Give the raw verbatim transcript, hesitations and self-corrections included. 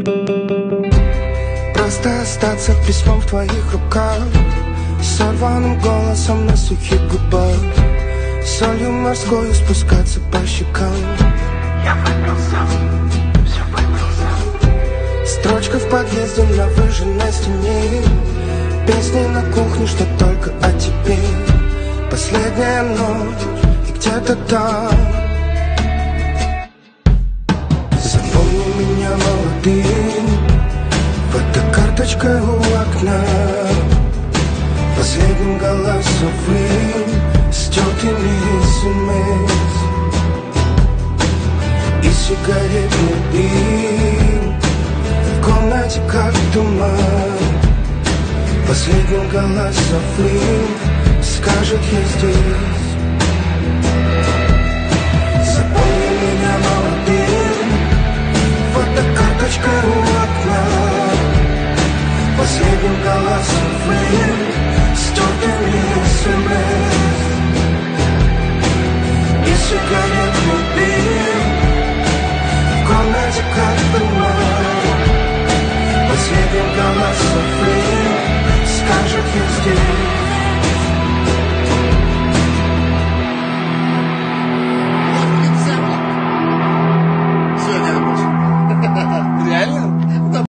Просто остаться письмом в твоих руках, сорванным голосом на сухих губах, солью морскою спускаться по щекам. Я выпился, все выпился. Строчка в подъезде на выжженной стене, песни на кухне, что только о тебе. Последняя ночь и где-то там. Запомни меня молодым, фотокарточкой у окна, последним голосовым, стертыми смс и сигаретный дым. В комнате как туман, последним голосовым скажет я здесь. Запомни меня молодым, фотокарточка у окна, последним голосовым